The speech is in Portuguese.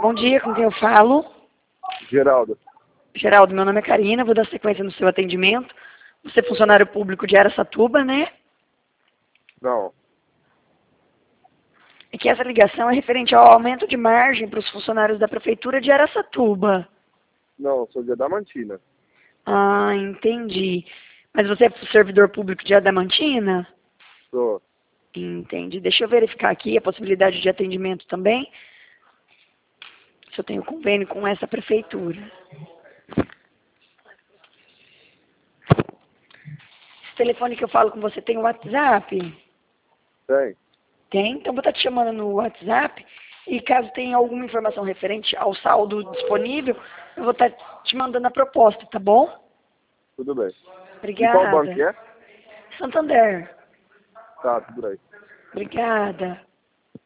Bom dia, com quem eu falo? Geraldo. Geraldo, meu nome é Karina, vou dar sequência no seu atendimento. Você é funcionário público de Araçatuba, né? Não. E que essa ligação é referente ao aumento de margem para os funcionários da Prefeitura de Araçatuba. Não, sou de Adamantina. Ah, entendi. Mas você é servidor público de Adamantina? Sou. Entendi. Deixa eu verificar aqui a possibilidade de atendimento também. Se eu tenho convênio com essa prefeitura. Esse telefone que eu falo com você tem o WhatsApp? Tem? Tem, então vou estar te chamando no WhatsApp e caso tenha alguma informação referente ao saldo disponível, eu vou estar te mandando a proposta, tá bom? Tudo bem. E qual banco que Obrigada. é? Santander. Tá, tudo bem. Obrigada.